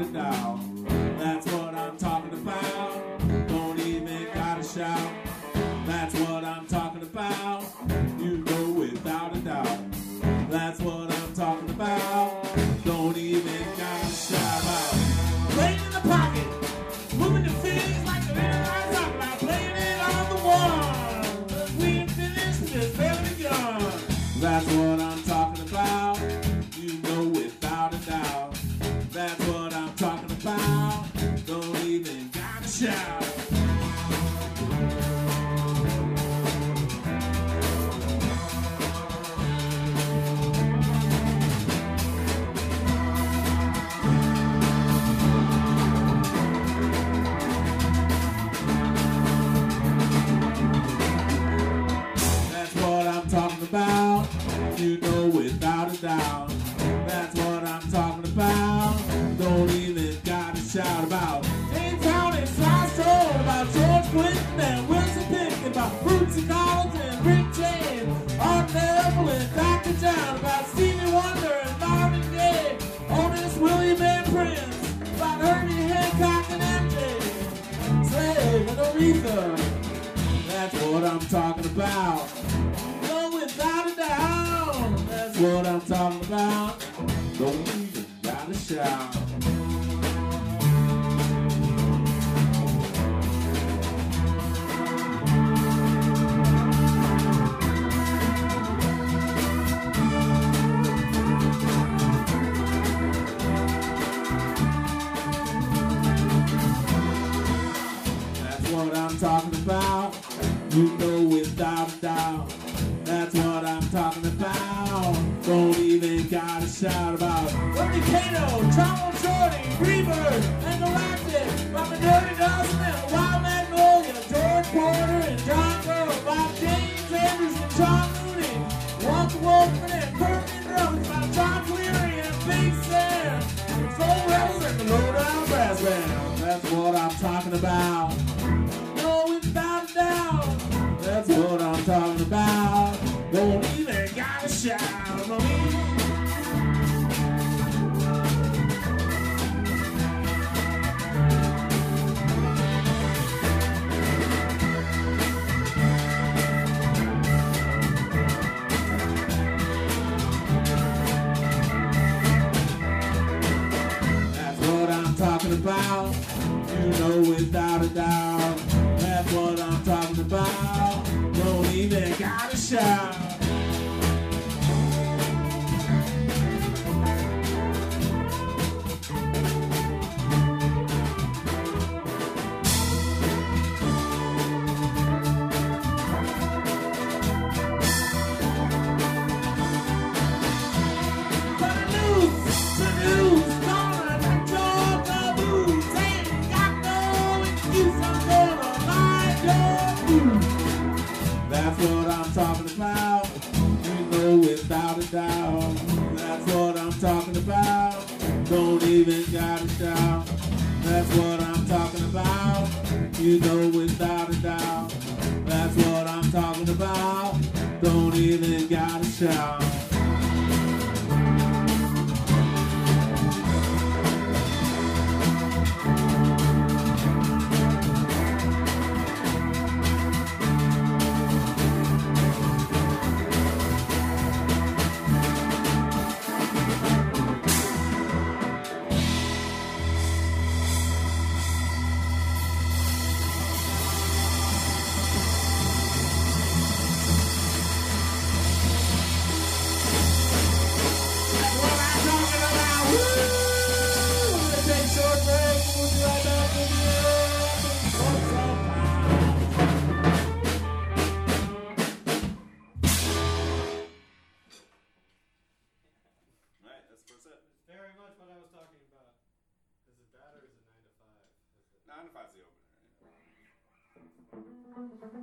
a doubt. That's what I'm talking about. Don't even gotta shout. That's what I'm talking about. You know without a doubt. That's what I'm talking about. Don't even gotta shout out. Playing in the pocket, moving your feet like the man I'm talking about. Playing it on the one. We ain't finished, we just barely begun. That's what I'm talking about. You know without a doubt. That's what I'm talking about. Don't even gotta shout. About, you know without a doubt. That's what I'm talking about. Don't even gotta shout about James Brown and Sly Stone, about George Clinton and Wilson Pickett, about Bootsy Collins and Rick James, Art Neville and Dr. John, about Stevie Wonder and Marvin Gaye, Otis William and Prince, about Herbie Hancock and MJ, Slave and Aretha. That's what I'm talking about. Without a doubt, that's what I'm talking about. Don't even gotta shout. That's what I'm talking about. You know without a doubt. That's what I'm talking about. Don't even gotta shout about Bernie Cato, Trombone Shorty, Freebird, and Galactic, Robert Dirty Dozen, and Wild Magnolia, George Porter, and John Girl, Bob James Andrews, and John Mooney, Walter Wolfman, and Kirk Drums, about John Cleary, and Big Sam, and Soul Rebels, and the Lowdown Brass Band. That's what I'm talking about. No, without a doubt. That's what I'm talking about. Don't even gotta shout on me. That's what I'm talking about. You know without a doubt. That's what I'm talking about. Don't even gotta shout. That's what I'm talking about. You know without a doubt. That's what I'm talking about. Don't even gotta shout. That's what I'm talking about. You know without a doubt. That's what I'm talking about. Don't even gotta shout. Very much what I was talking about. Is it that or is it 9 to 5? 9 to 5's the opener.